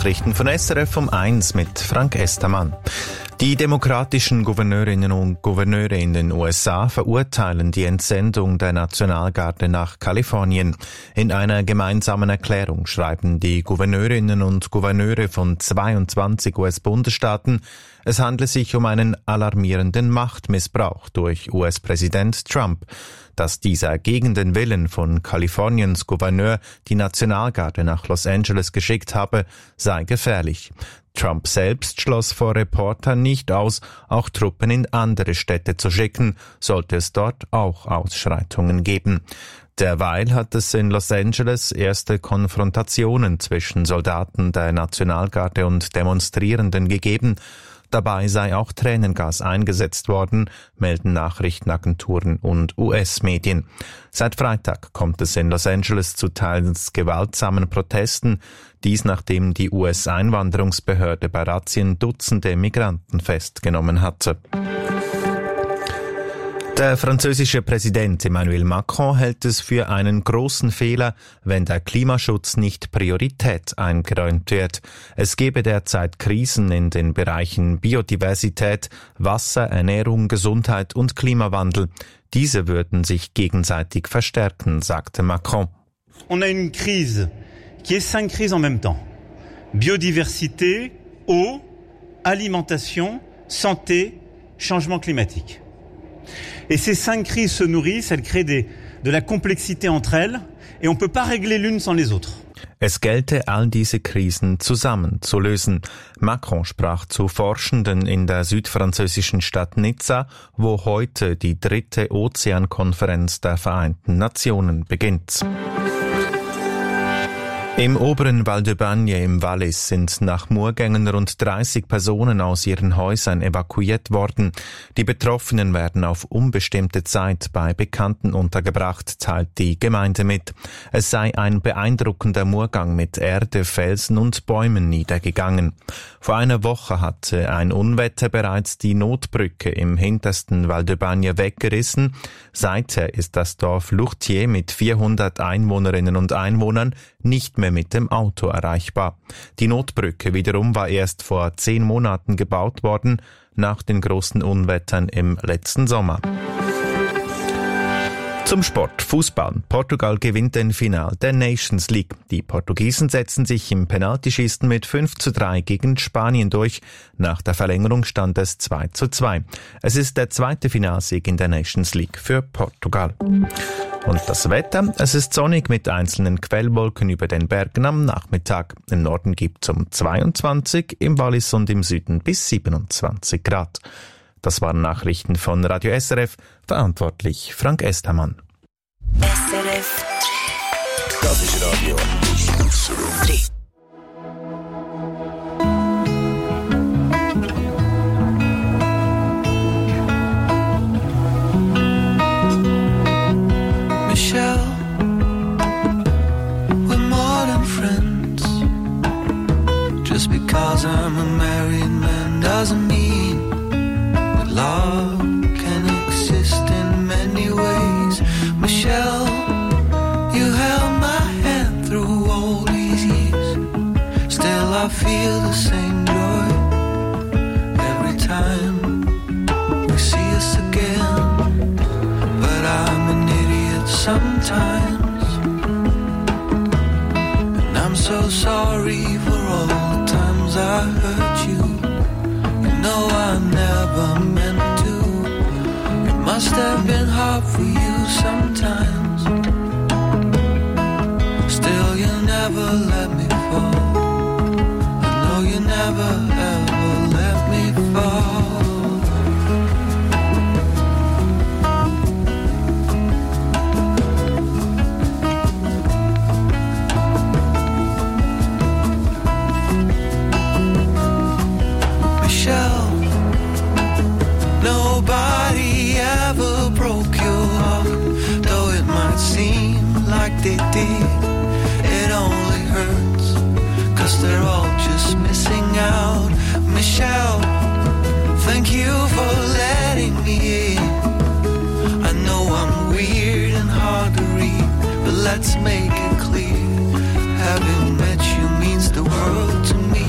Nachrichten von SRF um 1 mit Frank Estermann. Die demokratischen Gouverneurinnen und Gouverneure in den USA verurteilen die Entsendung der Nationalgarde nach Kalifornien. In einer gemeinsamen Erklärung schreiben die Gouverneurinnen und Gouverneure von 22 US-Bundesstaaten, es handle sich um einen alarmierenden Machtmissbrauch durch US-Präsident Trump. Dass dieser gegen den Willen von Kaliforniens Gouverneur die Nationalgarde nach Los Angeles geschickt habe, sei gefährlich. Trump selbst schloss vor Reportern nicht aus, auch Truppen in andere Städte zu schicken, sollte es dort auch Ausschreitungen geben. Derweil hat es in Los Angeles erste Konfrontationen zwischen Soldaten der Nationalgarde und Demonstrierenden gegeben. Dabei sei auch Tränengas eingesetzt worden, melden Nachrichtenagenturen und US-Medien. Seit Freitag kommt es in Los Angeles zu teils gewaltsamen Protesten, dies nachdem die US-Einwanderungsbehörde bei Razzien Dutzende Migranten festgenommen hatte. Der französische Präsident Emmanuel Macron hält es für einen großen Fehler, wenn der Klimaschutz nicht Priorität eingeräumt wird. Es gebe derzeit Krisen in den Bereichen Biodiversität, Wasser, Ernährung, Gesundheit und Klimawandel. Diese würden sich gegenseitig verstärken, sagte Macron. On a une crise qui est 5 crises en même temps. Biodiversité, eau, alimentation, santé, changement climatique. Et ces 5 crises se nourrissent, elles créent de la complexité entre elles et on ne peut pas régler l'une sans les autres. Es gelte, all diese Krisen zusammen zu lösen. Macron sprach zu Forschenden in der südfranzösischen Stadt Nizza, wo heute die 3. Ozeankonferenz der Vereinten Nationen beginnt. Im oberen Val de Bagne im Wallis sind nach Murgängen rund 30 Personen aus ihren Häusern evakuiert worden. Die Betroffenen werden auf unbestimmte Zeit bei Bekannten untergebracht, teilt die Gemeinde mit. Es sei ein beeindruckender Murgang mit Erde, Felsen und Bäumen niedergegangen. Vor einer Woche hatte ein Unwetter bereits die Notbrücke im hintersten Val de Bagne weggerissen. Seither ist das Dorf Lourtier mit 400 Einwohnerinnen und Einwohnern nicht mehr mit dem Auto erreichbar. Die Notbrücke wiederum war erst vor 10 Monaten gebaut worden, nach den großen Unwettern im letzten Sommer. Zum Sport. Fußball. Portugal gewinnt den Final der Nations League. Die Portugiesen setzen sich im Penaltyschießen mit 5:3 gegen Spanien durch. Nach der Verlängerung stand es 2:2. Es ist der 2. Finalsieg in der Nations League für Portugal. Und das Wetter, es ist sonnig mit einzelnen Quellwolken über den Bergen am Nachmittag. Im Norden gibt es um 22, im Wallis und im Süden bis 27 Grad. Das waren Nachrichten von Radio SRF, verantwortlich Frank Estermann. SRF 3. Das ist Radio 3. Michelle, we're more than friends. Just because I'm a married man doesn't mean that love can exist in many ways. Michelle, you held my hand through all these years. Still I feel the same joy every time we see us again. But I'm an idiot sometimes, and I'm so sorry for all the times I hurt you. You know I never meant to. It must have been hard for you sometimes. Still you never let me fall. I know you never ever let me fall. Nobody ever broke your heart, though it might seem like they did. It only hurts, 'cause they're all just missing out. Michelle, thank you for letting me in. I know I'm weird and hard to read, but let's make it clear. Having met you means the world to me.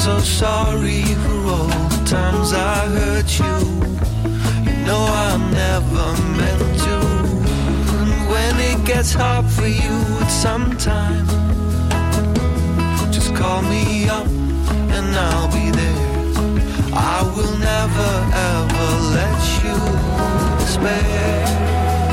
so sorry for all the times I hurt you. You know I never meant to. And when it gets hard for you at some time, just call me up and I'll be there. I will never ever let you despair.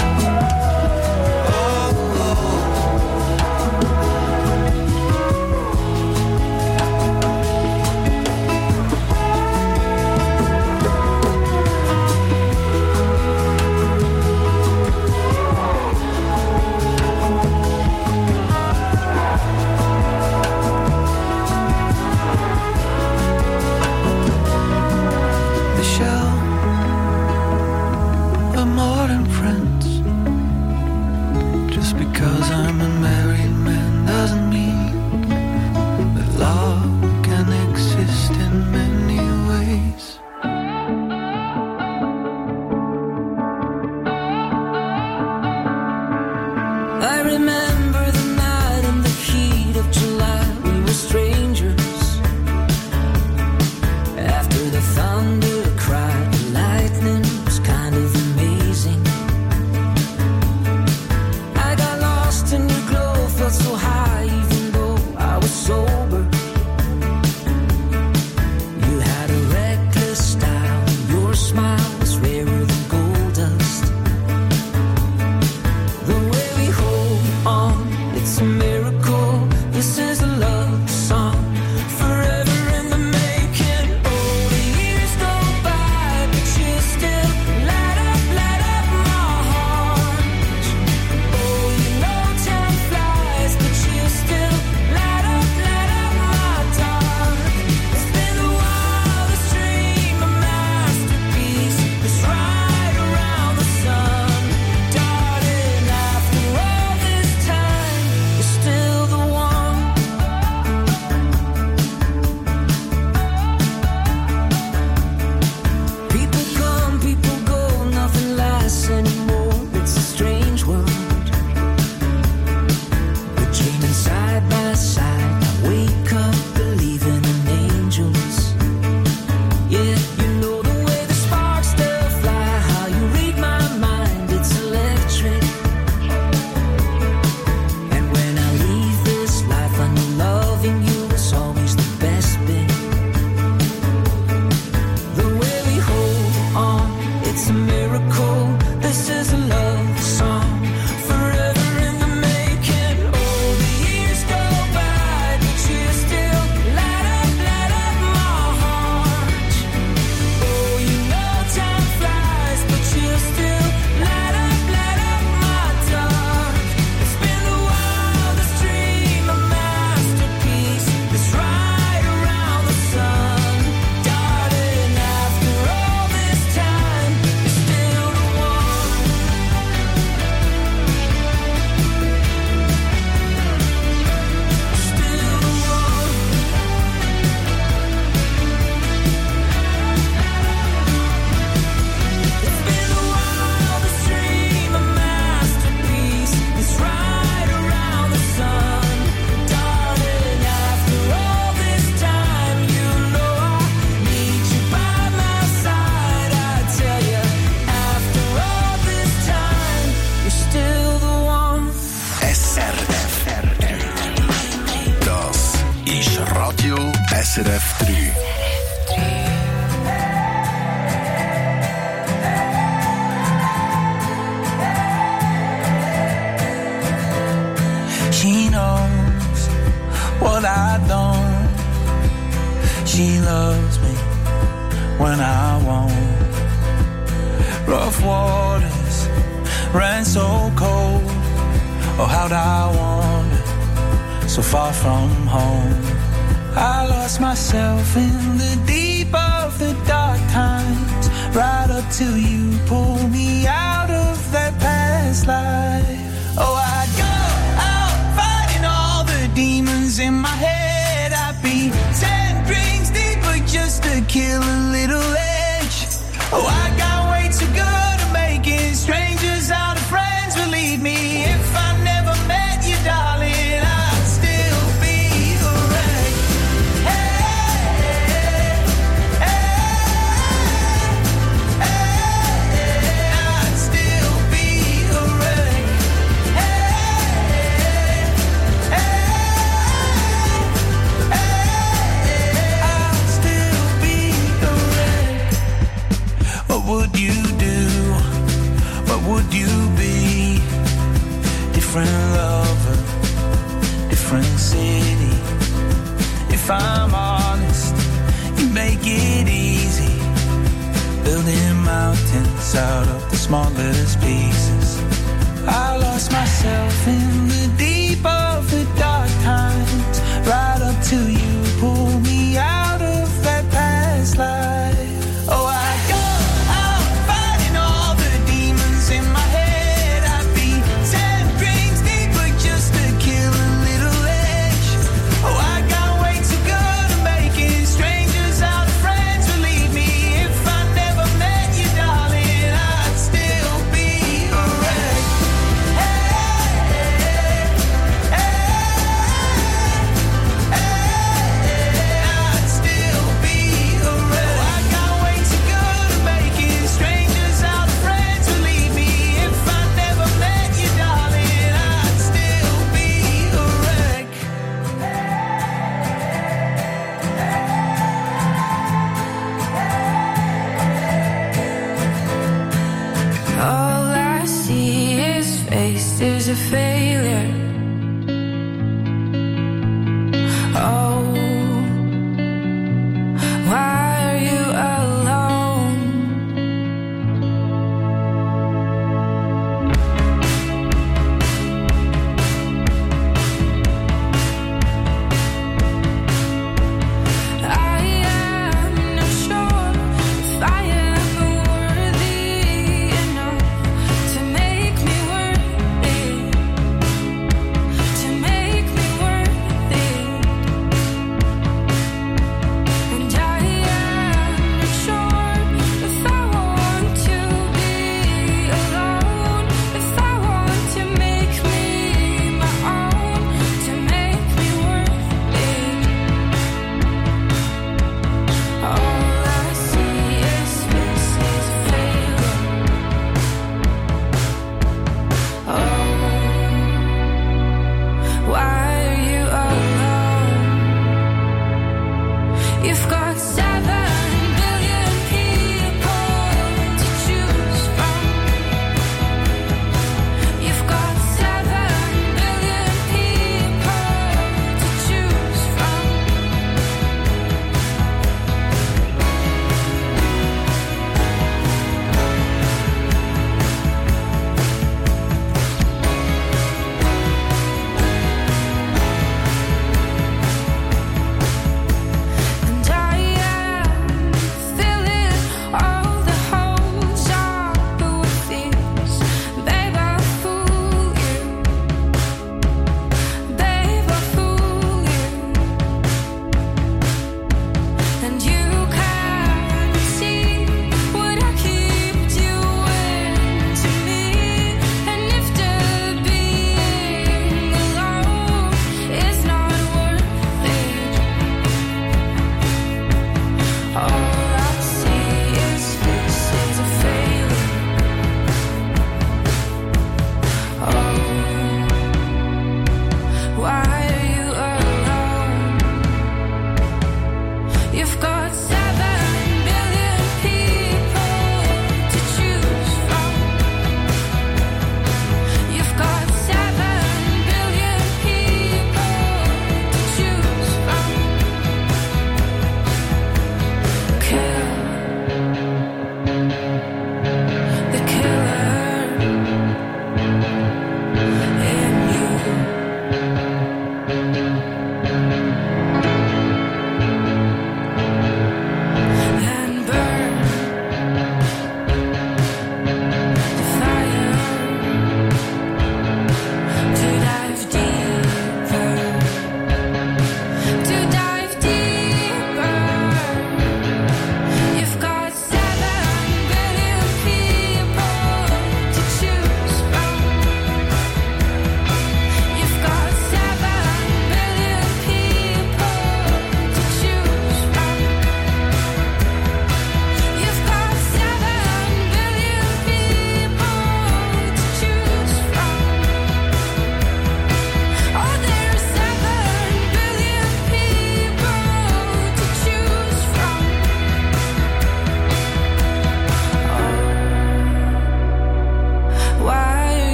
SRF 3. She knows what I don't. She loves me when I won't. Rough waters ran so cold. Oh, how'd I wander so far from home? I lost myself in the deep of the dark times, right up till you pulled me out of that past life. Oh, I go out fighting all the demons in my head. I'd be 10 drinks deeper just to kill a little edge. Oh, I got way too good at making strangers out of friends. Believe me, if I never met you, darling, I'd still be a wreck. Hey, would you do? What would you be? Different lover, different city. If I'm honest, you make it easy, building mountains out of the smallest pieces. I lost myself in the deep of the dark times, right up till you pulled me out of that past life. Oh, I go out fighting all the demons in my head. I'd be 10 drinks deeper just to kill a little edge. Oh, I got way too good at making strangers out of friends. Believe me, if I never met you, darling, I'd still be a wreck. I'd still be a wreck. Oh, I got way too good at making strangers out of friends. Believe me, if I never met you, darling, I'd still be a wreck. All I see is faces of failure. Oh, why are you alone? I am not sure if I am worthy enough to make me worthy.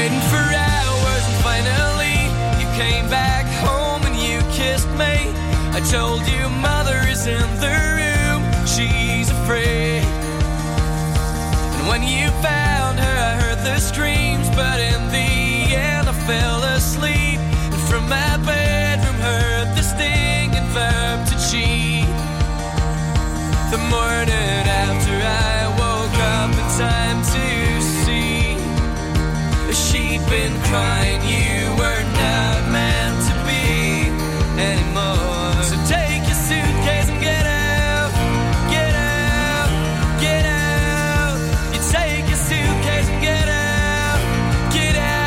waiting for hours and finally you came back home and you kissed me. I told you mother is in the room, she's afraid. And when you found her I heard the screams, but in the end I fell asleep. And from my bedroom heard the stinging verb to cheat. The morning after I woke up in time to see she'd been crying, you were not meant to be anymore. So take your suitcase and get out, get out, get out. You take your suitcase and get out, get out.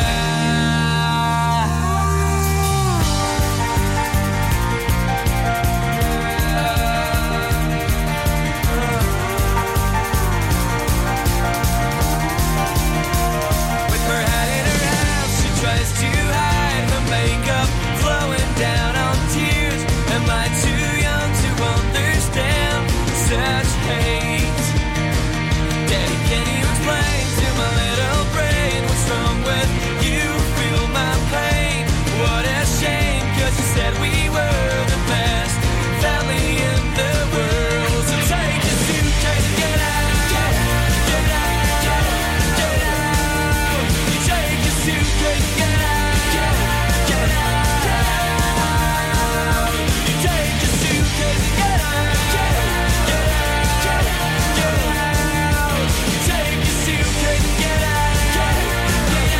With her hand in her house, she tries to hide her makeup flowing down on tears. Am I too young to understand such hate? Daddy, can you explain to my little brain what's wrong with you? Feel my pain. What a shame, 'cause you said we were the best family in the world. So take your suitcase and get out, get out, get out, get out. You take your suitcase and get out, get out, get out. You take your suitcase and get out, get out, get out. You take your suitcase and get out, get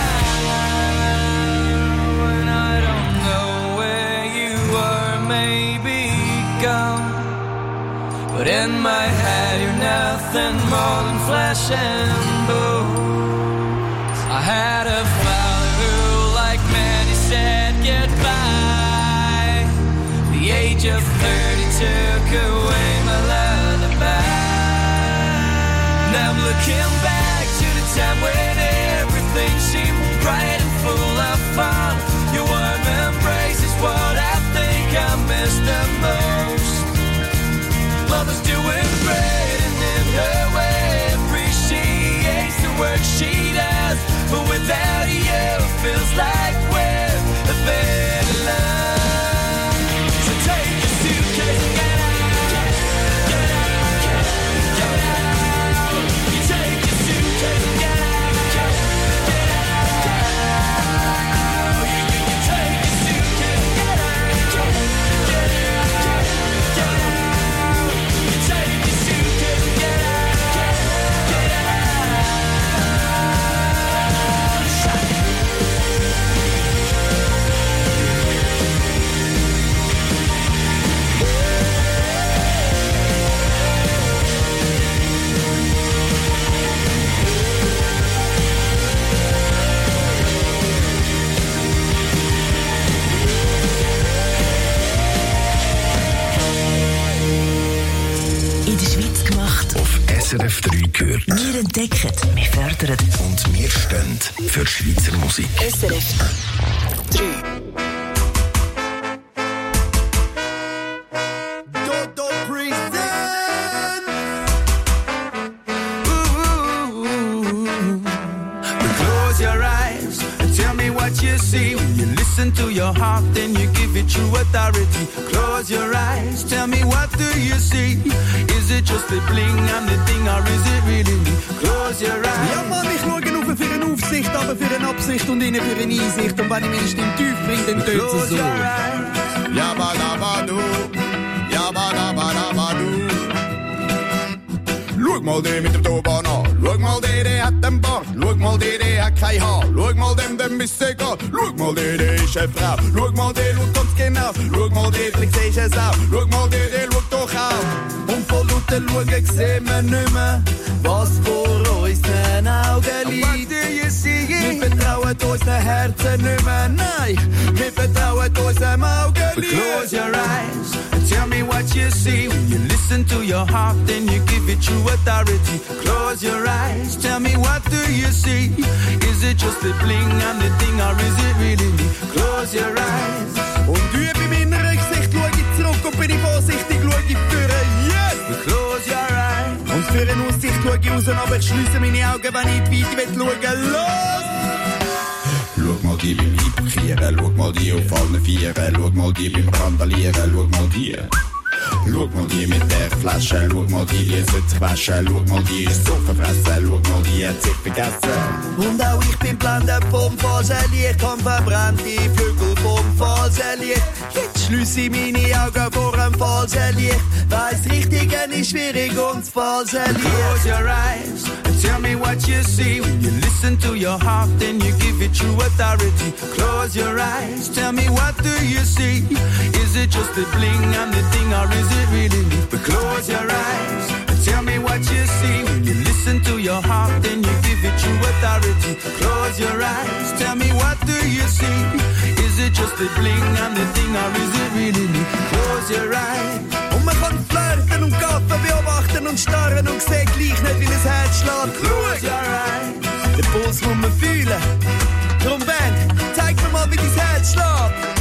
out. And I don't know where you are, maybe gone. But in my head you're nothing more than flesh and bones. I had a father who, like many, said goodbye. The age of 30 took away my lullaby. Now I'm looking back to the time when everything seemed bright and full of fun. Your warm embrace is what I think I miss the most. Mother's doing great and in her way appreciates the work she does. But without you, it feels like we're a better love. So take your suitcase and get out, get out, get out. You take your suitcase and get out, get out. You take your suitcase and get out, get out, get out. You take your suitcase and get out, get out. In der Schweiz gemacht. Auf SRF 3 gehört. Wir entdecken, wir fördern. Und wir stehen für Schweizer Musik. SRF 3. Dodo present. Close your eyes and tell me what you see. When you listen to your heart, then you give it true authority. Close your eyes, tell me what do you see? Is it just the bling and the thing, or is it really me? Close your eyes. Ja Mann, ich schaue auf für eine Aufsicht, aber für eine Absicht und innen für eine Einsicht. Und wenn ich meine Stimme tief bringe, dann tönt es so. Yabba-dabba-do, yabba-dabba-dabba-do. Schau mal den mit dem Turban an, schau mal der hat den Bart, schau mal der hat kein Haar, schau mal dem ist egal, schau mal der ist eine Frau, schau mal der schaut ganz genau, schau mal der vielleicht siehst du es auch, schau mal der schaut doch auch. Und voll lauter Schauen sehen wir nicht mehr, was vor unseren Augen liegt. Wir vertrauen unseren Herzen nicht mehr, nein, wir vertrauen unserem Augenlid. Close your eyes and tell me what you see. When you listen to your heart, then you give it true authority. Close your eyes, tell me what do you see? Is it just the bling and the thing, or is it really me? Close your eyes. Und übe meiner Rücksicht, schau ich zurück und bin ich vorsichtig, schau ich führen, yes! Close your eyes. Und für eine Aussicht schau schau ich raus, aber ich schliesse meine Augen, wenn ich in die Weite schauen. Los! Schau mal die beim Einparkieren, schau mal die auf allen Vieren, schau mal die beim Randalieren, schau mal die. Schau mal die mit der Flasche, schau mal die sollte sich waschen, schau mal die ist so verfressen, schau mal die hat sich vergessen. Und auch ich bin blendet vom falschen Licht, hab verbrannt die Flügel vom falschen Licht. Jetzt schliesse ich meine Augen vor einem falschen Licht, weiss Richtigen ist schwierig und das falsche Licht. Close your eyes and tell me what you see. When you listen to your heart, then you give it true authority. Close your eyes, tell me what do you see? Is it just the bling and the thing, or is it really me? But close your eyes and tell me what you see. When you listen to your heart, then you give it true authority. Close your eyes, tell me what do you see? Is it just the bling and the thing, or is it really me? Close your eyes. Und man kann flirten und gaffen, beobachten und starren und sieht gleich nicht, wie ein Herz schlägt. Close your eyes. Den Puls muss man fühlen. Drum Band, zeig mir mal, wie dein Herz schlägt.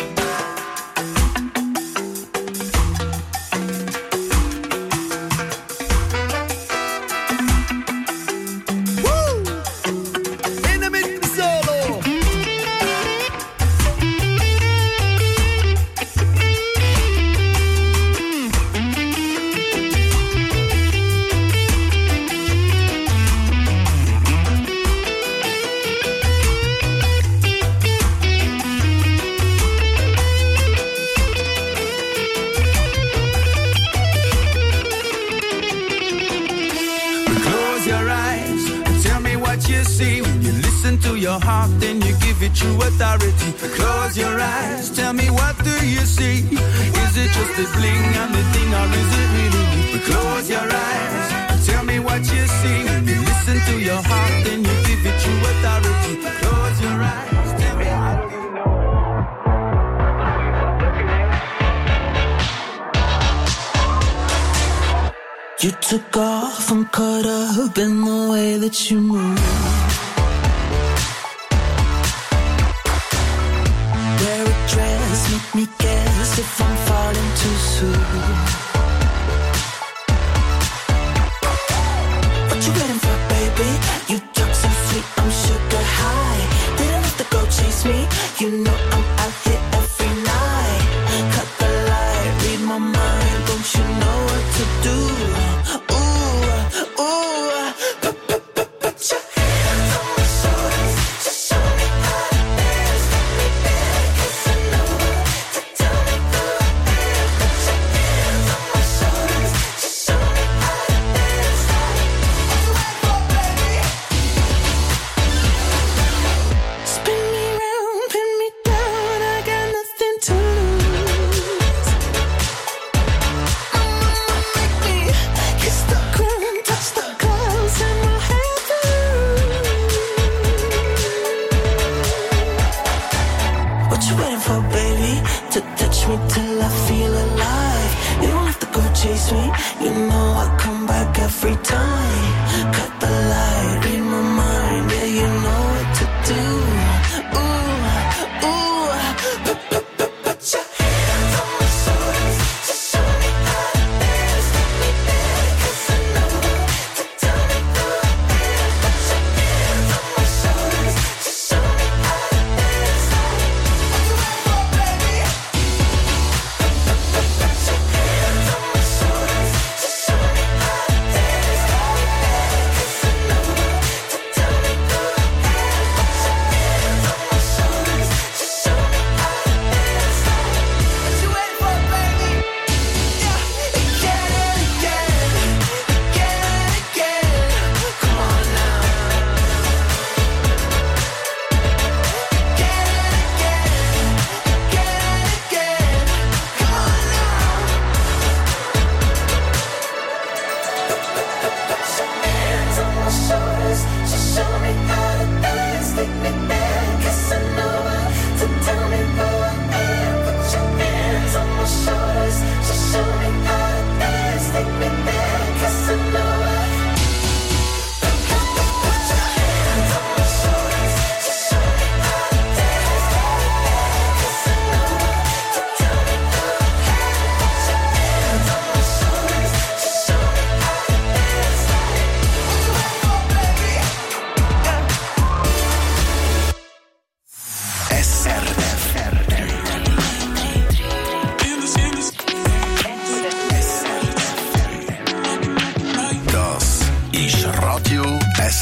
Your heart, then you give it true authority. Close your eyes, tell me what do you see? Is it just the bling and the thing, or is it really me? But close your eyes and tell me what you see. When you listen to your heart, then you give it true authority. Close your eyes, tell me what do you know? You took off, I'm caught up in the way that you move. Make me guess if I'm falling too soon. What you waiting for, baby? You talk so sweet, I'm sugar high. Didn't have to go chase me. You know I'm out here every night. Cut the light, read my mind. Don't you know what to do? Ooh, ooh. Put your hands on my shoulders. Just show me how to dance. Let me dance, 'cause I know to tell me who I am. Put your hands on my shoulders. Just show me how to dance. What you waiting for, baby? Spin me round, pin me down.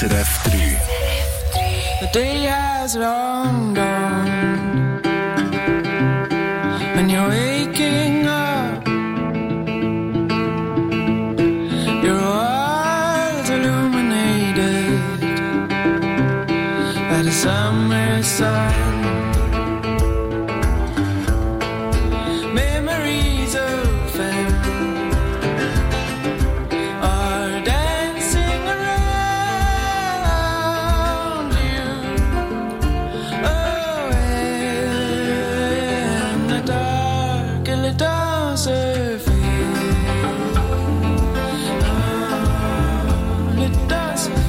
SRF 3. The day has long gone when you're waking up, your eyes illuminated by the summer sun. Memories of them are dancing around you. Oh, in the dark, a little surface. Oh, little surface.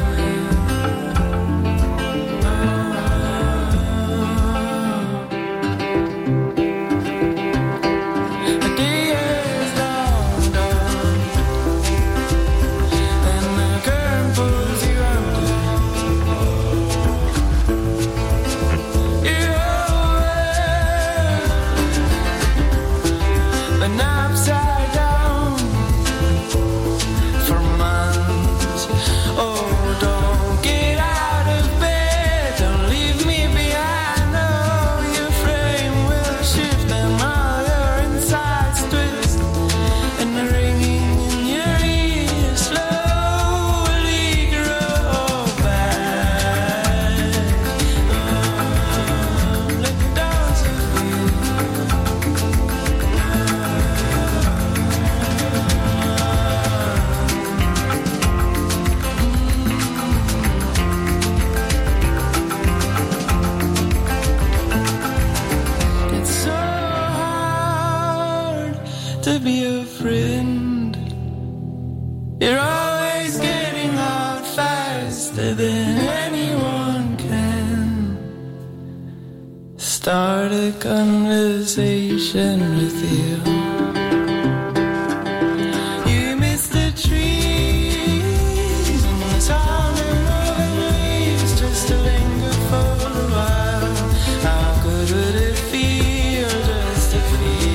To be a friend, you're always getting out faster than anyone can. Start a conversation with you. You miss the trees and the sound of the leaves just to linger for a while. How good would it feel just to feel?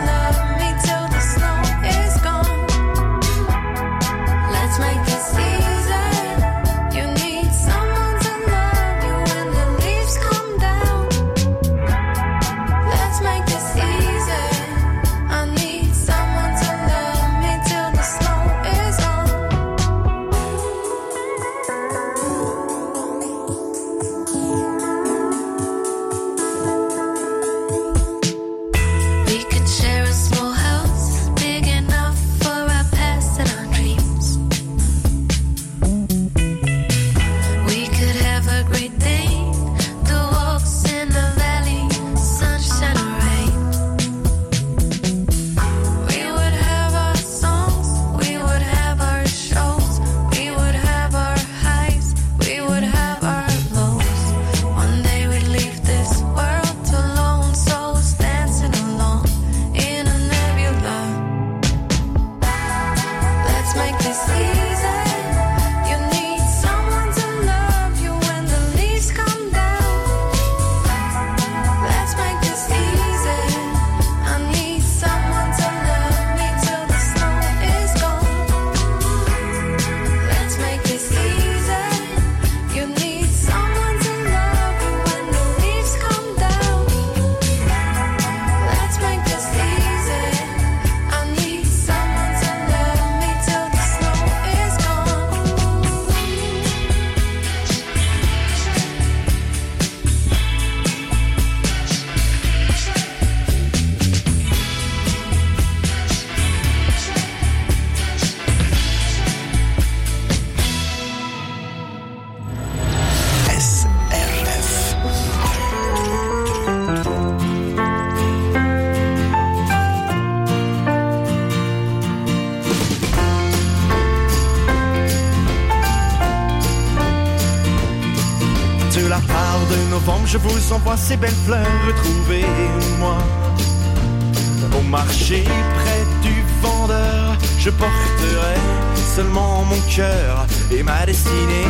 Let's make this easy. de la part de novembre, je vous envoie ces belles fleurs. Retrouvez-moi au marché près du vendeur. Je porterai seulement mon cœur et ma destinée.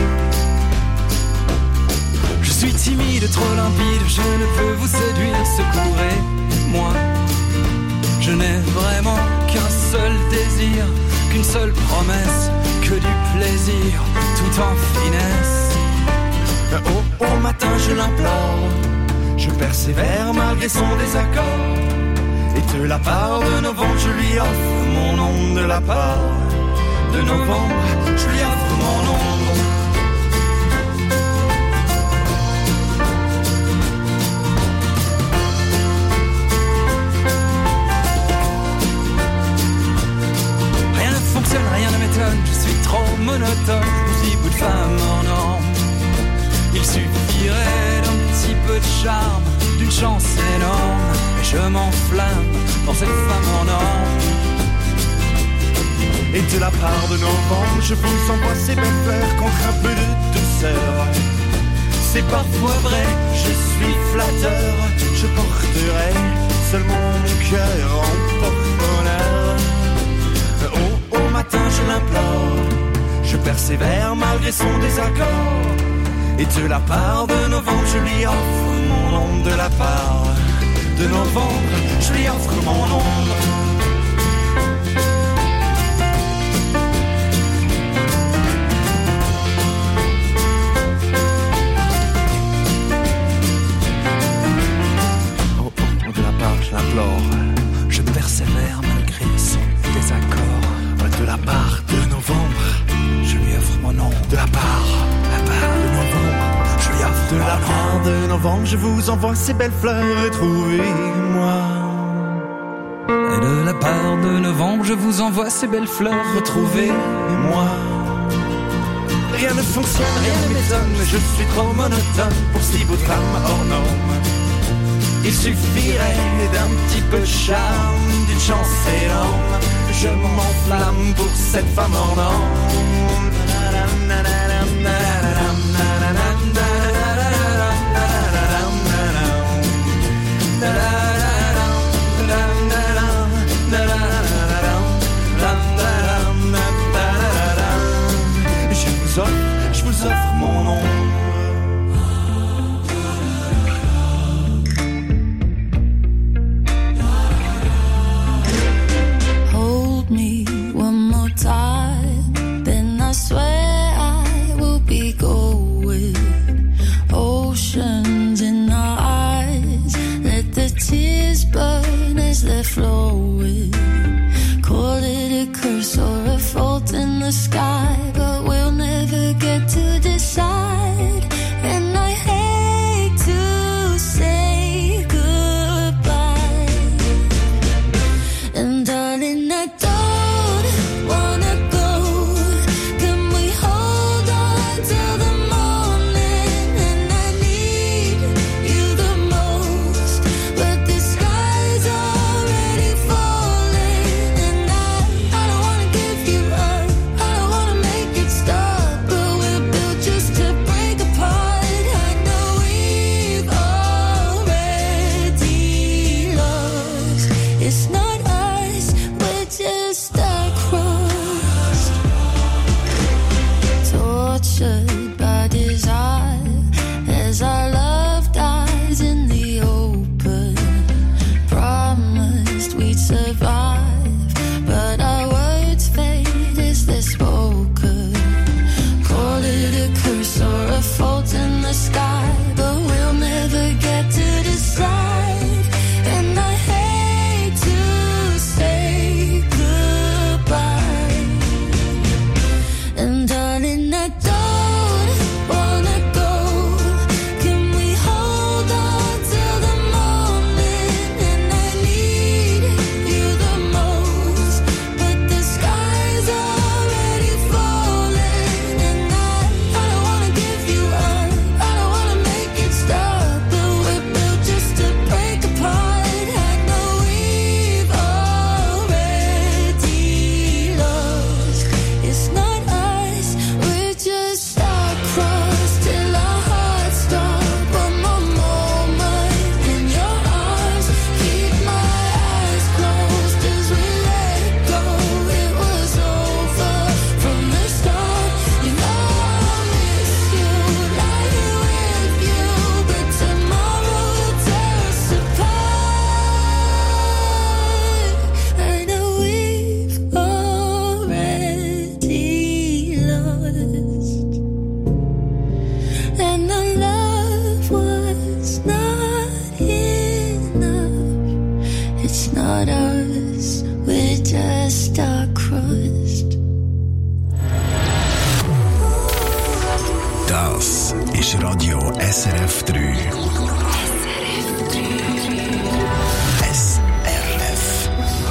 Je suis timide, trop limpide, je ne peux vous séduire, secourez-moi. Je n'ai vraiment qu'un seul désir, qu'une seule promesse, que du plaisir, tout en finesse. Au matin je l'implore, je persévère malgré son désaccord. Et de la part de novembre, je lui offre mon nom. De la part de novembre, je lui offre mon nom. Rien ne fonctionne, rien ne m'étonne, je suis trop monotone, aussi bout de femme en or. Il suffirait d'un petit peu de charme, d'une chance énorme, et je m'enflamme pour cette femme en or. Et de la part de novembre, je vous envoie ces belles fleurs contre un peu de douceur. C'est parfois vrai, je suis flatteur, je porterai seulement mon cœur en porte-bonheur. Au matin je l'implore, je persévère malgré son désaccord. Et de la part de novembre, je lui offre mon nom. De la part de novembre, je lui offre mon nom. De la part, je l'implore, je persévère malgré son désaccord. De la part de novembre, je lui offre mon nom. De la part de novembre, je lui offre de la part de novembre, je vous envoie ces belles fleurs. Retrouvez-moi. Et de la part de novembre, je vous envoie ces belles fleurs. Retrouvez-moi. Rien ne fonctionne, rien ne m'étonne, mais je suis trop monotone pour si beau de femme hors norme. Il suffirait d'un petit peu de charme, d'une chance énorme. Je m'enflamme pour cette femme hors norme. Je vous offre mon nom. Hold me one more time, then I swear I will be going. Oceans in our eyes, let the tears burn as they're flowing. Call it a curse or a fault in the sky, but we'll never get to decide. And I hate to say goodbye. And darling, I don't wanna go. Can we hold on till the morning? And I need you the most, but the sky's already falling. And I don't wanna give you up, I don't wanna not us, we're just a crust. Das ist Radio SRF 3. SRF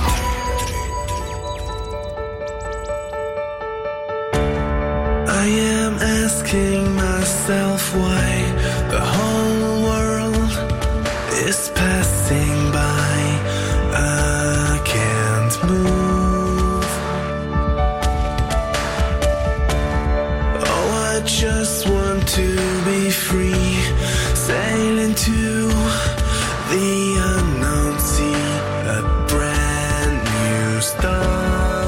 3. I am asking myself why the whole world is passing by. I can't move. Oh, I just want to be free, sailing to the unknown sea, a brand new start.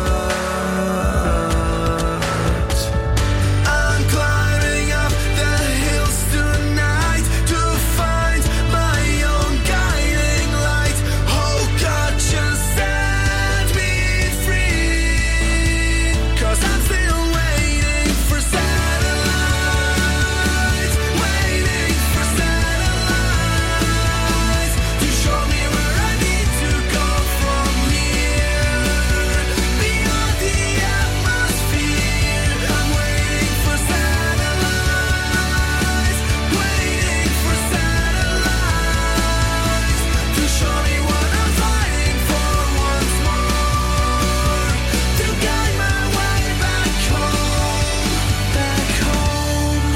I'm climbing up the hills tonight to find my own guiding light. Oh God, just set me free, 'cause I'm still waiting for satellites, waiting for satellites to show me where I need to go from here, beyond the atmosphere. I'm waiting for satellites, waiting for satellites to show me what I'm fighting for once more, to guide my way back home, back home.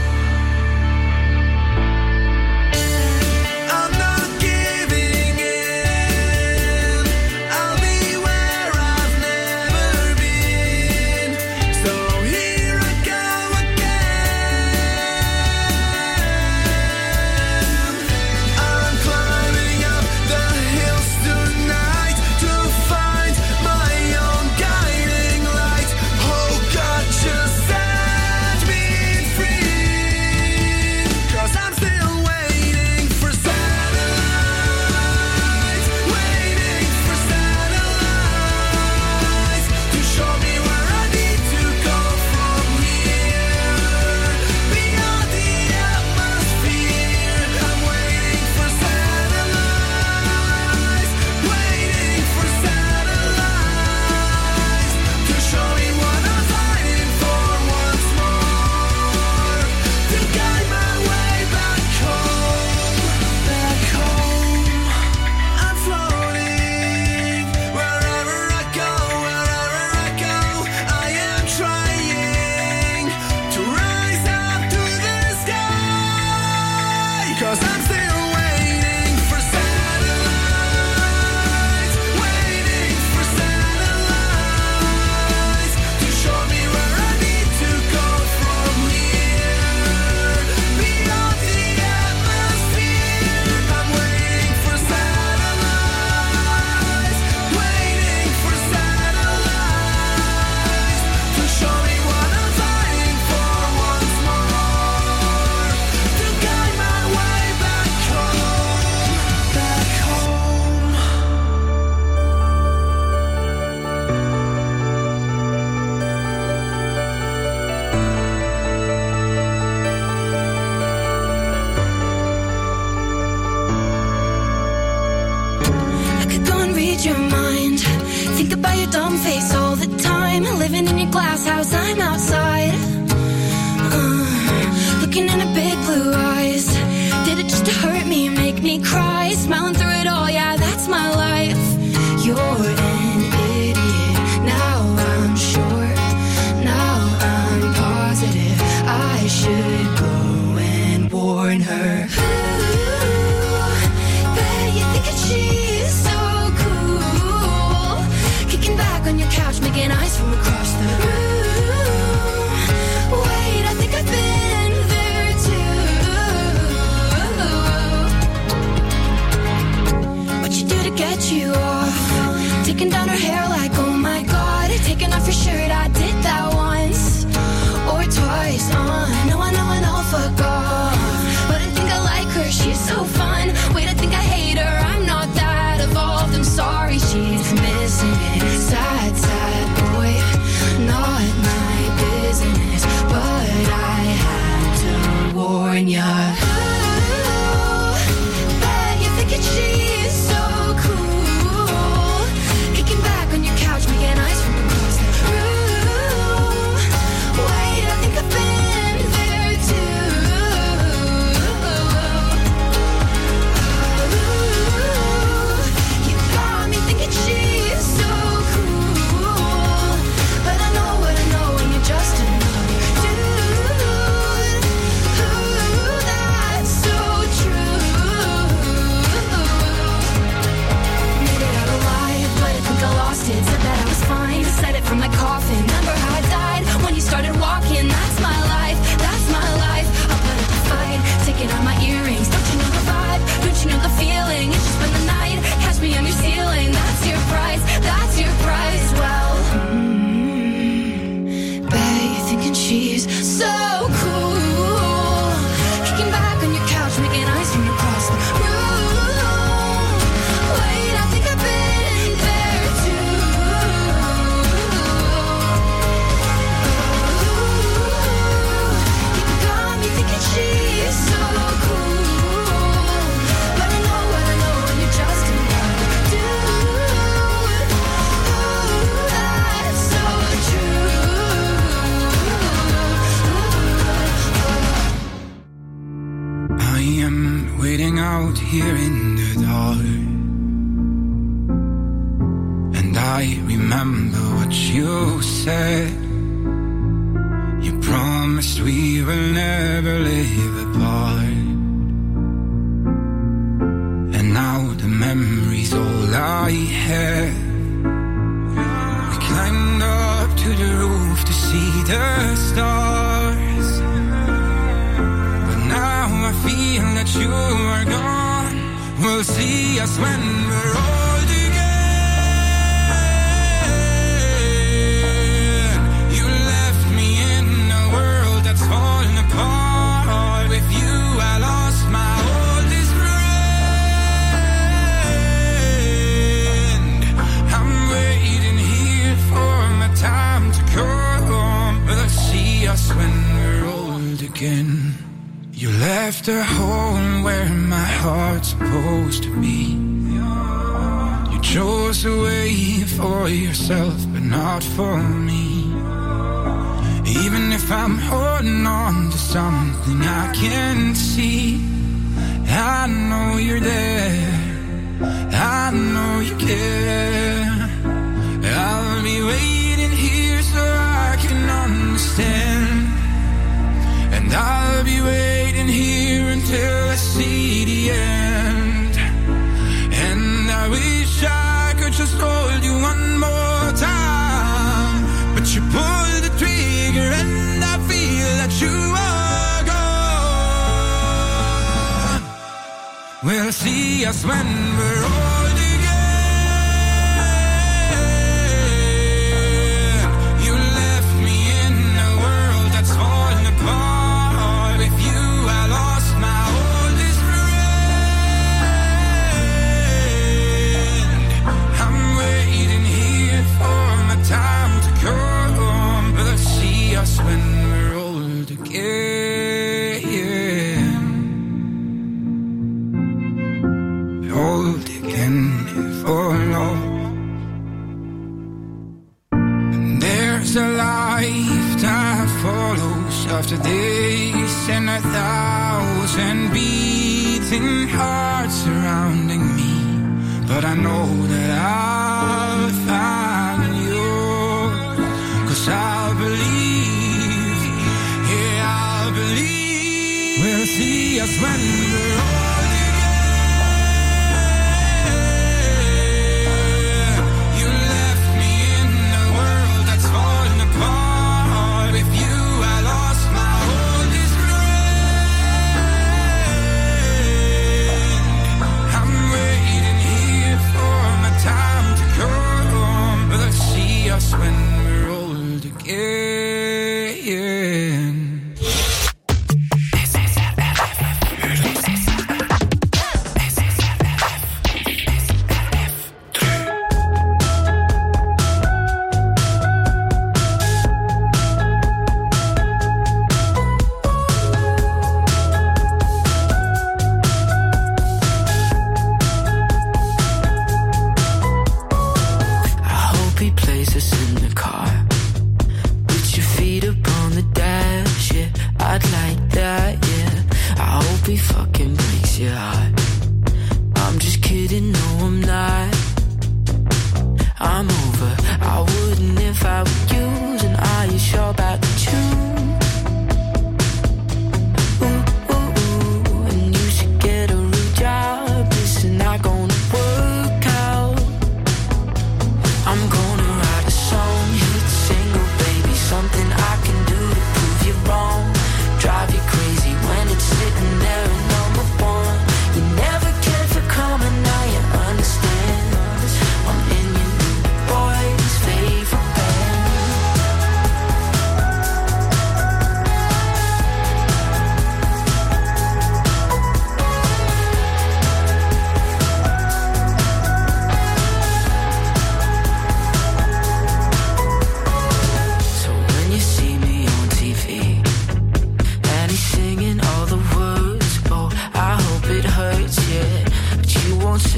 I'm not giving in, I'll be where I've never been, so here I go again. I'm climbing up the hills tonight to find my own guiding light. Oh God, just set me free, 'cause I'm still waiting for satellites, waiting for satellites to show me where I need to go from here, beyond the atmosphere. I'm waiting for satellites, waiting for satellites to show me what I'm fighting for once more, to guide my way back home, back home. I'm floating wherever I go, wherever I go. I am trying to rise up to the sky, 'cause I'm still waiting for satellites, waiting for satellites to show me where I need to go from here, beyond the atmosphere. I'm waiting for satellites, waiting for satellites to show me what I'm fighting for once more, to guide my way back home, back home. I could go and read your mind, think about your dumb face all the time. Living in your glass house, I'm outside, looking into big blue eyes. Did it just to hurt me, make me cry? Smiling through it all, yeah, that's my life. You're an idiot, now I'm sure, now I'm positive I should go and warn her. Bet you think that she's so cool, kicking back on your couch, making eyes from across the room. Wait, I think I've been there too. What you do to get you off? Taking down her hair like, oh my God. Taking off your shirt, I did that once or twice. I know, fuck off. But I think I like her, she's so fun. Wait, I think I hate her, I'm not that evolved. I'm sorry, she's missing it. Sad, sad boy, not my business. But I had to warn ya. Bet you think she's so cool, Kicking back on your couch, making ice from across the room. Wait, I think I've been there too. You got me thinking she's so cool, but I know and you're just another dude. That's so true. I am waiting out here in the dark, and I remember what you said. You promised we will never live apart, and now the memory's all I have. We climbed up to the roof to see the stars, but now I feel that you are gone. We'll see us when we're old again. You left me in a world that's falling apart. With you I lost my oldest friend. I'm waiting here for my time to come. We'll see us when we're old again. You left a home where my heart's supposed to be. You chose a way for yourself, but not for me. Even if I'm holding on to something I can't see, I know you're there, I know you care. I'll be waiting here so I can understand, and I'll be waiting here until I see the end. And I wish I could just hold you one more time, but you pull the trigger and I feel that you are gone. We'll see us when we're old again. You left me in a world that's falling apart. With you I lost my oldest friend. I'm waiting here for my time to come. We'll see us when we're old again. Old again for long. There's a life that follows after this, and 1,000 beating hearts surrounding me. But I know that I'll find you, 'cause I'll believe, yeah, I'll believe. We'll see us when we're old. When we're old again.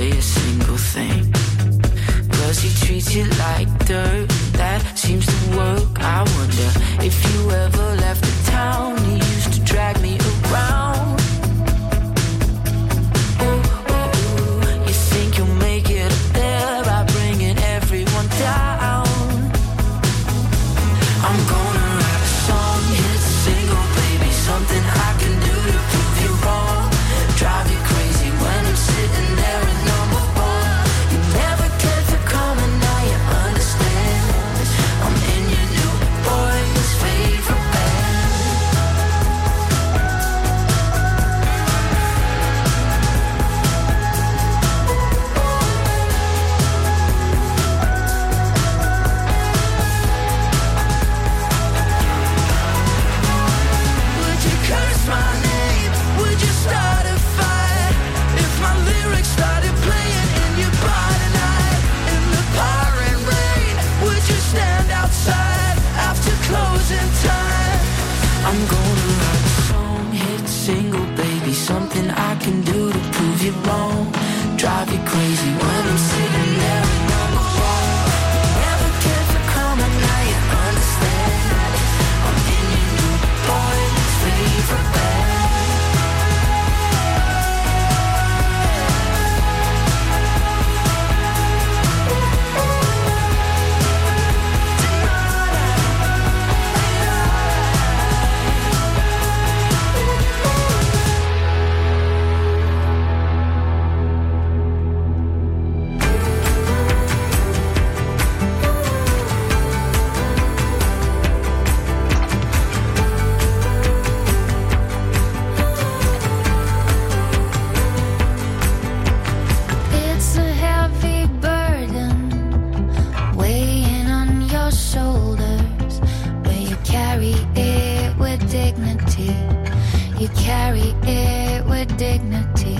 say a single thing. Cause he treats you like dirt, that seems to work. I wonder if you ever left the town. He used to drag me around. Ooh, ooh, ooh. You think you'll make it up there by bringing everyone down. I'm gonna write a song, hit single, baby, something I can do to prove you wrong. Drive you crazy when I'm sitting there at number one. You never cared for coming, now you understand. I'm in your new boy's favorite band. Would you curse my name? Would you start a fight? If my lyrics started playing in your bar tonight, in the pouring rain, would you stand outside after closing time? I'm gonna write a song, hit single, baby, something I can do to prove you wrong. Drive you crazy when I'm sitting there at number one. You never cared for coming, now you understand. I'm in your new boy's favorite band. It's a heavy burden weighing on your shoulders, but you carry it with dignity. You carry it with dignity.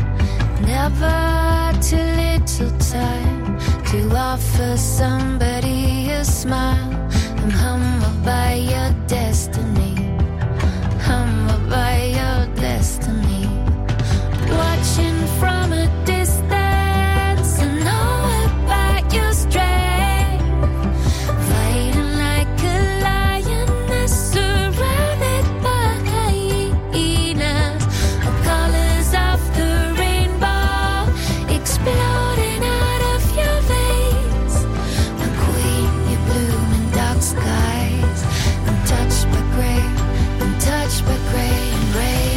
Never too little time to offer somebody a smile. I'm humbled by your destiny. Humbled by your destiny. Watching from a distance and know about your strength. Fighting like a lioness surrounded by hyenas. Of colors of the rainbow exploding out of your veins. My queen, you bloom in dark skies. I'm touched by gray, I'm touched by gray and rain.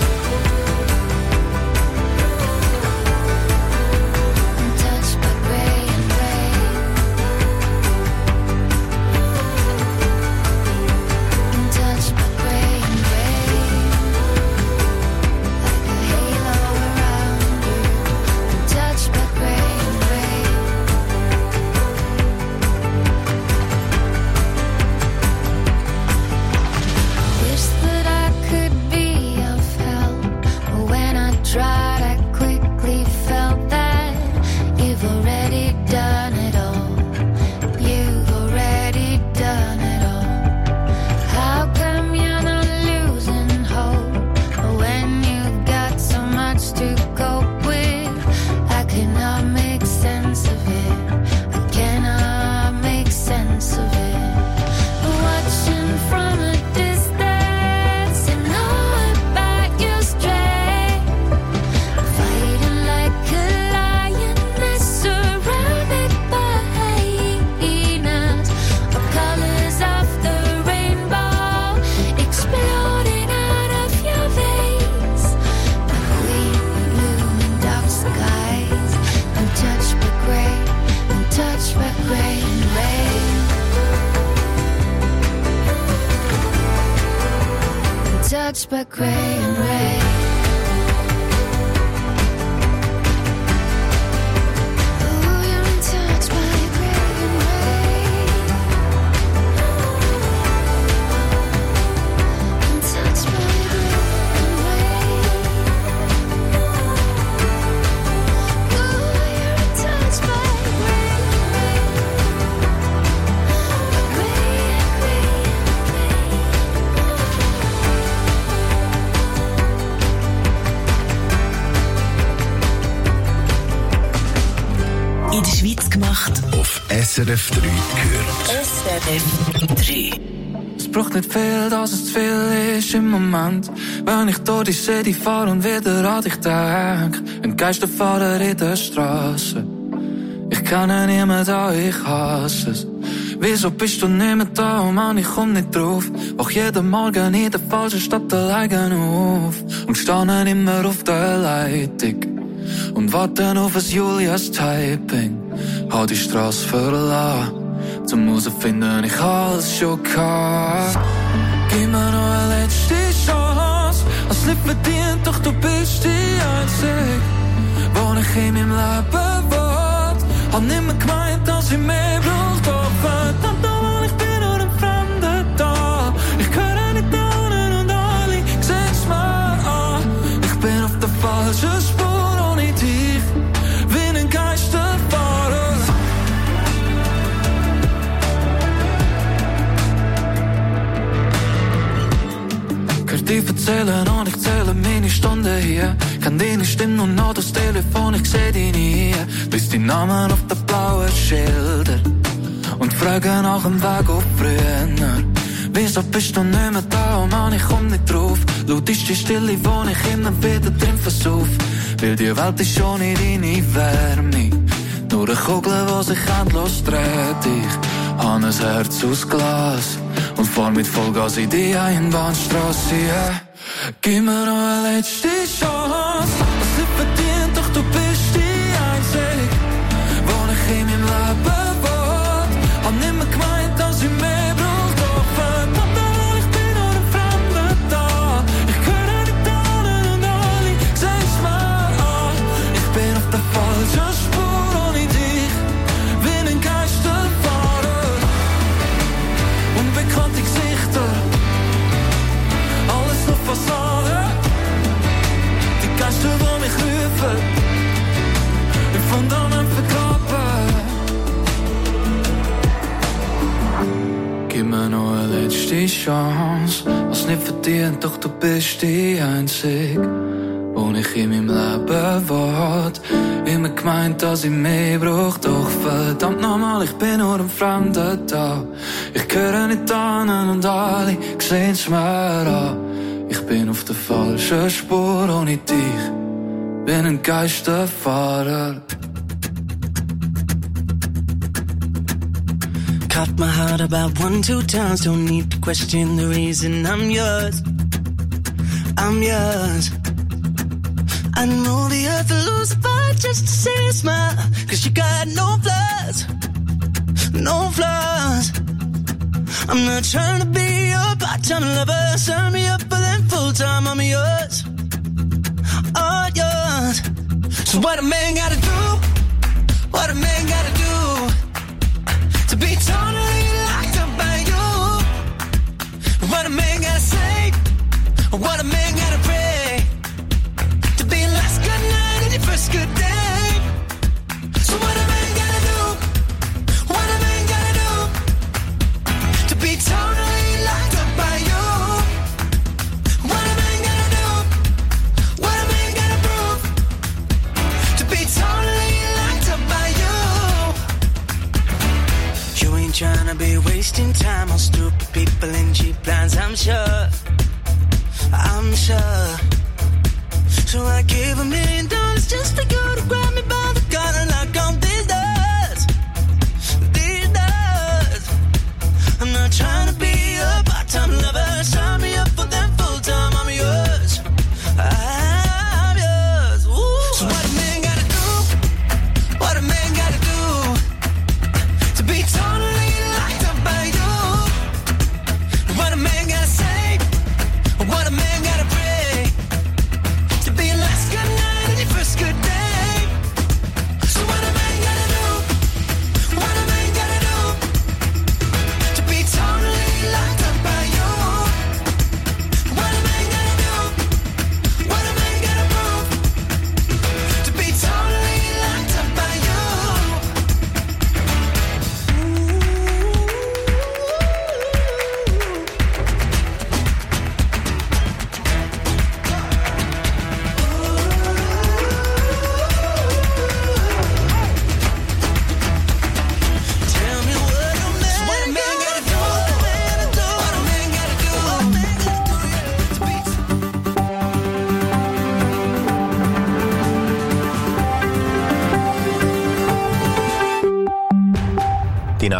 I'm touched by gray and rain. I'm touched by gray and rain. Like a halo around you. I'm touched by gray and rain. Wish that I could be of help, but when I tried, I quickly felt that you've already done it all. You've already done it all. How come you're not losing hope when you've got so much to cope with? I cannot make sense of it. I cannot make sense of it. Watching from a distance and know about your strength. Fighting like a lioness surrounded by hyenas. Of colors of the rainbow exploding out of your veins. My queen, you bloom in dark skies. I'm touched by gray, I'm touched by gray and rain. I'm touched by gray and rain. Ooh, you're touched by gray and rain. I'm touched by gray and rain. Ooh, you're touched by gray and rain. Gray and rain. gemacht. Auf SRF 3 gehört. SRF 3. Es braucht nicht viel, dass es zu viel ist im Moment. Wenn ich durch die City fahre und wieder an dich denk. Ein Geisterfahrer in der Straße. Ich kenne niemanden da, ich hasse es. Wieso bist du nicht mehr da, oh Mann, ich komm nicht drauf. Wach jeden Morgen in der falschen Stadt alleine auf. Und stehen immer auf der Leitung. Und warten auf ein Julias Typing. Hab die Strasse verlassen. Zum herausfinden, ich alles schon gehabt. Gib mir noch eine letzte Chance. Als nicht verdient, doch du bist die Einzige, wo ich in meinem Leben will. Hab nicht mehr gemeint, dass ich mehr brauch. Doch verdammt nochmal, ich bin nur ein Fremder da. Ich gehöre nicht an und alle sehen's mir an. Ich bin auf der falschen Spur ohne dich, wie ein Geisterfahrer. Hör dich erzählen und ich zähle meine Stunden hier. Kann deine Stimme und noch das Telefon, ich seh dich nie. Lies die Namen auf den blauen Schilder und frage nach dem Weg auf früher. Wieso bist du nicht mehr da, oh Mann, ich komm nicht drauf. Laut ist die Stille, wo ich immer wieder drin versauf. Weil die Welt ist schon in deine Wärme, nur eine Kugel, die sich endlos dreht. Ich habe ein Herz aus Glas und fahr mit Vollgas in die Einbahnstraße, yeah. Gib mir noch eine letzte Chance. Was nicht verdient, doch du bist die Einzige, wo ich in meinem Leben will. Hab nicht mehr gemeint, dass ich mehr brauch. Doch verdammt nochmal, ich bin nur ein Fremder da. Ich gehöre nicht an und alle sehen's mir an. Ich bin auf der falschen Spur ohne dich, wie ein Geisterfahrer. Unbekannte Gesichter, alles nur Fassade. Die Geister, die mich rufen, im Fundament vergraben. Gib mir noch eine letzte Chance. Was nicht verdient, doch du bist die Einzige, wo ich in meinem Leben will. Immer gemeint, dass ich mehr brauch. Doch verdammt nochmal, ich bin nur ein Fremder da. Ich gehöre nicht an und alle sehen's mir an. Ich bin auf der falschen Spur ohne dich, bin ein Geisterfahrer. Cut my heart about 1-2 times. Don't need to question the reason I'm yours. I'm yours. I know the earth will lose a fight just to see you smile. Cause you got no flaws. No flaws. I'm not trying to be your part-time lover. Sign me up for them full-time. I'm yours. All yours. So what a man gotta do? What a man gotta do to be totally locked up by you? What a man gotta say? What a man gotta pray to be last good night and your first good day? So what a man gotta do? What a man gotta do to be totally locked up by you? What a man gotta do? What a man gotta prove to be totally locked up by you? You ain't tryna be wasting time on stupid people and cheap plans, I'm sure. I'm sure. So I gave $1 million just for you to grab me by the collar and knock on these doors. These doors. I'm not trying to be a part-time lover. Sign me up for them full-time. I'm yours. I'm yours. Ooh. So what a man gotta do? What a man gotta do to be totally locked up by you? What a man gotta say? What a man gotta pray to be last good night and your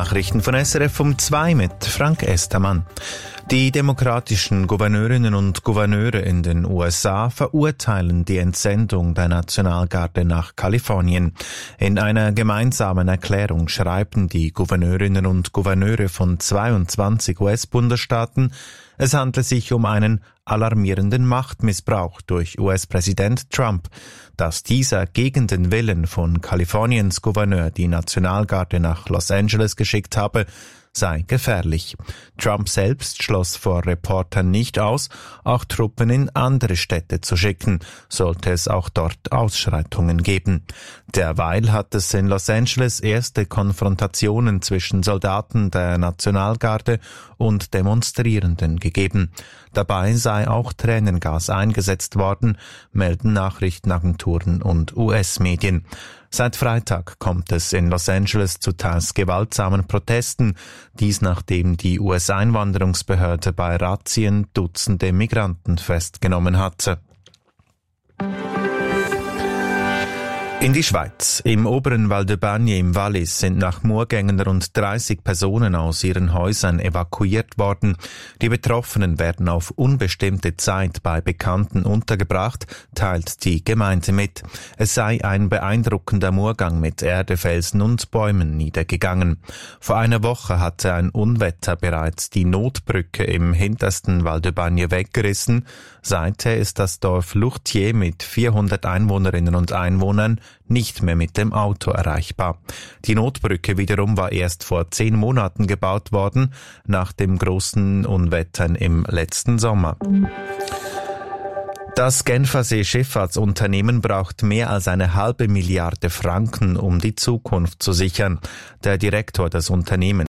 Nachrichten von SRF um 2 mit Frank Estermann. Die demokratischen Gouverneurinnen und Gouverneure in den USA verurteilen die Entsendung der Nationalgarde nach Kalifornien. In einer gemeinsamen Erklärung schreiben die Gouverneurinnen und Gouverneure von 22 US-Bundesstaaten, es handle sich um einen alarmierenden Machtmissbrauch durch US-Präsident Trump. Dass dieser gegen den Willen von Kaliforniens Gouverneur die Nationalgarde nach Los Angeles geschickt habe, sei gefährlich. Trump selbst schloss vor Reportern nicht aus, auch Truppen in andere Städte zu schicken, sollte es auch dort Ausschreitungen geben. Derweil hat es in Los Angeles erste Konfrontationen zwischen Soldaten der Nationalgarde und Demonstrierenden gegeben. Dabei sei auch Tränengas eingesetzt worden, melden Nachrichtenagenturen und US-Medien. Seit Freitag kommt es in Los Angeles zu teils gewaltsamen Protesten, dies nachdem die US-Einwanderungsbehörde bei Razzien Dutzende Migranten festgenommen hatte. In die Schweiz. Im oberen Val de Bagne im Wallis sind nach Murgängen rund 30 Personen aus ihren Häusern evakuiert worden. Die Betroffenen werden auf unbestimmte Zeit bei Bekannten untergebracht, teilt die Gemeinde mit. Es sei ein beeindruckender Murgang mit Erde, Felsen und Bäumen niedergegangen. Vor einer Woche hatte ein Unwetter bereits die Notbrücke im hintersten Val de Bagne weggerissen. Seither ist das Dorf Lourtier mit 400 Einwohnerinnen und Einwohnern nicht mehr mit dem Auto erreichbar. Die Notbrücke wiederum war erst vor 10 Monaten gebaut worden, nach dem großen Unwettern im letzten Sommer. Das Genfersee Schifffahrtsunternehmen braucht mehr als 1,5 Milliarde Franken, um die Zukunft zu sichern. Der Direktor des Unternehmens